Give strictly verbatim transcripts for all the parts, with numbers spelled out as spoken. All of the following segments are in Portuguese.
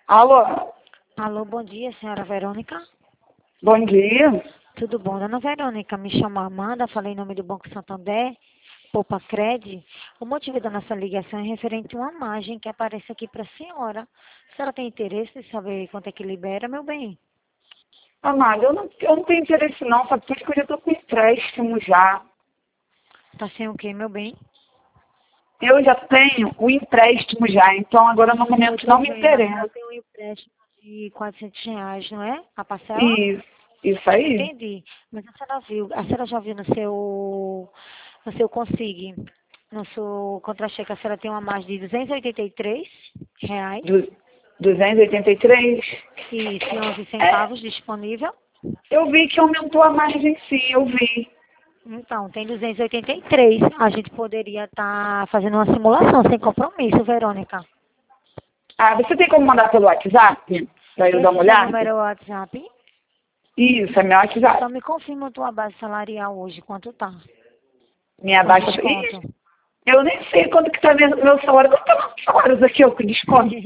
Alô? Alô, bom dia, senhora Verônica. Bom dia. Tudo bom, dona Verônica? Me chamo Amanda, falei em nome do Banco Santander, Poupa Cred. O motivo da nossa ligação é referente a uma margem que aparece aqui para a senhora. A senhora tem interesse em saber quanto é que libera, meu bem? Amada, eu não, eu não tenho interesse não, sabe? Porque eu já estou com empréstimo já. Tá sem o quê, meu bem? Eu já tenho o empréstimo já, então agora no Eu momento tô não me vendo, a senhora interessa. tem um empréstimo de quatrocentos reais, não é? A parcela? Isso, isso aí. Entendi. Mas a senhora viu, a senhora já viu no seu, no seu Consig, no seu contra-cheque, a senhora tem uma margem de duzentos e oitenta e três reais Du, duzentos e oitenta e três. e onze É, centavos disponível. eu vi que aumentou a margem sim, eu vi. Então, tem duzentos e oitenta e três. A gente poderia estar fazendo uma simulação sem compromisso, Verônica. Ah, você tem como mandar pelo WhatsApp? Para eu dar uma Esse seu número olhada? é o WhatsApp. Isso, é meu Só WhatsApp. me confirma a tua base salarial hoje, quanto tá? Minha Com baixa. Ih, desconto. eu nem sei quanto que tá meu meu salário. Quanto tá meus salários aqui, eu com desconto?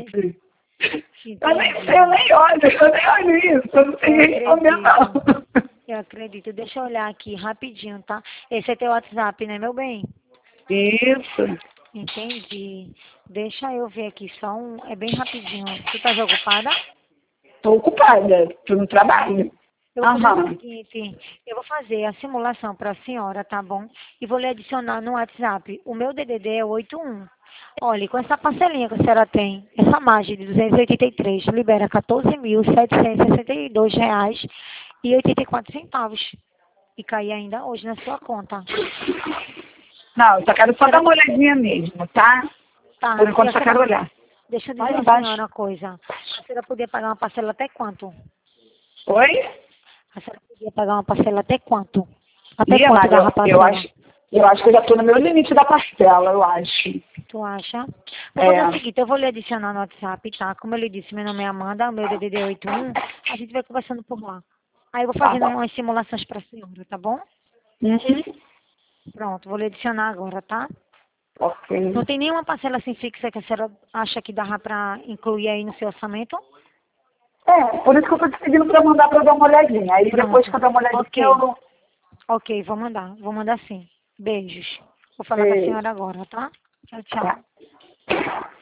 Eu nem sei, eu Entendi. nem olho, eu nem olho isso, eu não sei Eu nem responder acredito. não. Eu acredito. Deixa eu olhar aqui rapidinho, tá? Esse é teu WhatsApp, né, meu bem? Isso, Entendi. Deixa eu ver aqui só um. É bem rapidinho. Tu tá ocupada? tô ocupada, tô no trabalho. Eu vou fazer o Aham, seguinte, eu vou fazer a simulação para a senhora, tá bom? E vou lhe adicionar no WhatsApp. O meu D D D é oito um. Olha, com essa parcelinha que a senhora tem, essa margem de duzentos e oitenta e três libera quatorze mil setecentos e sessenta e dois reais e oitenta e quatro centavos. E cair ainda hoje na sua conta. não, eu só quero A só dar senhora, uma olhadinha mesmo, tá? tá, Por e enquanto a só quero senhora, olhar. deixa eu dizer Lá a embaixo. senhora uma coisa. A senhora podia pagar uma parcela até quanto? Oi? A senhora podia pagar uma parcela até quanto? Até Ih, quanto Amada, dava a eu, eu parcela? acho, eu acho que eu já tô no meu limite da parcela, eu acho. Tu acha? Vou fazer o É, seguinte, eu vou lhe adicionar no WhatsApp, tá? Como eu lhe disse, meu nome é Amanda, o meu D D D é oito um, a gente vai conversando por lá. Aí eu vou tá fazendo bom. umas simulações pra senhora, tá bom? Uhum. Pronto, vou lhe adicionar agora, tá? Não Ok. tem nenhuma parcela assim fixa que a senhora acha que dava pra incluir aí no seu orçamento? É, por isso que eu tô te pedindo pra mandar pra eu dar uma olhadinha. Aí depois que Pronto. eu dar uma olhadinha, Ok. eu... Ok, vou mandar. Vou mandar sim. Beijos. Vou falar com a Sei. senhora agora, tá? Tchau, tchau. Tá.